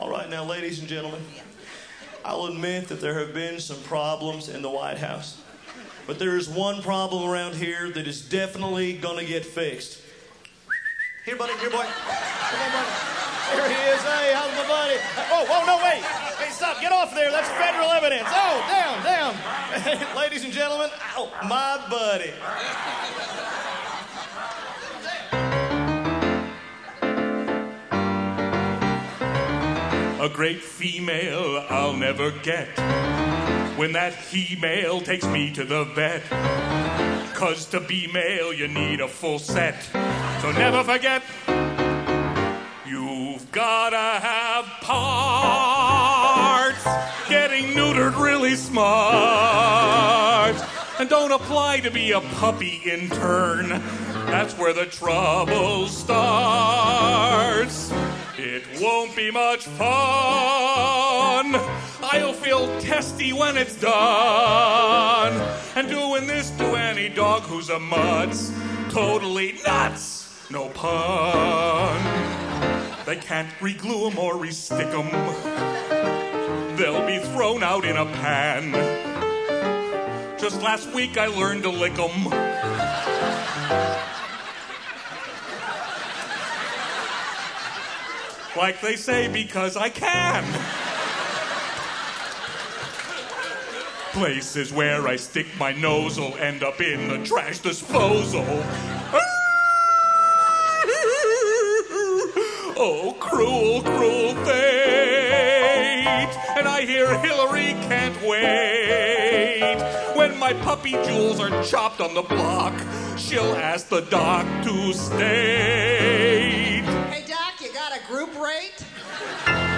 All right, now, ladies and gentlemen, I'll admit that there have been some problems in the White House. But there is one problem around here that is definitely gonna get fixed. Here, buddy, here, boy. Come on, buddy. Here he is. Hey, how's my buddy? Oh, no, wait. Hey, stop. Get off there. That's federal evidence. Oh, down. Ladies and gentlemen, ow, my buddy. A great female I'll never get when that he-male takes me to the vet. 'Cause to be male you need a full set. So never forget, you've gotta have parts. Getting neutered really smart. And don't apply to be a puppy intern. That's where the trouble starts. It won't be much fun. I'll feel testy when it's done. And doing this to any dog who's a mutz, totally nuts, no pun. They can't re-glue 'em or re-stick 'em. They'll be thrown out in a pan. Just last week I learned to lick 'em. Like they say, because I can. Places where I stick my nose will end up in the trash disposal. Oh, cruel, cruel fate. And I hear Hillary can't wait. When my puppy jewels are chopped on the block, she'll ask the doc to state. Hey, Doc, you got a group rate?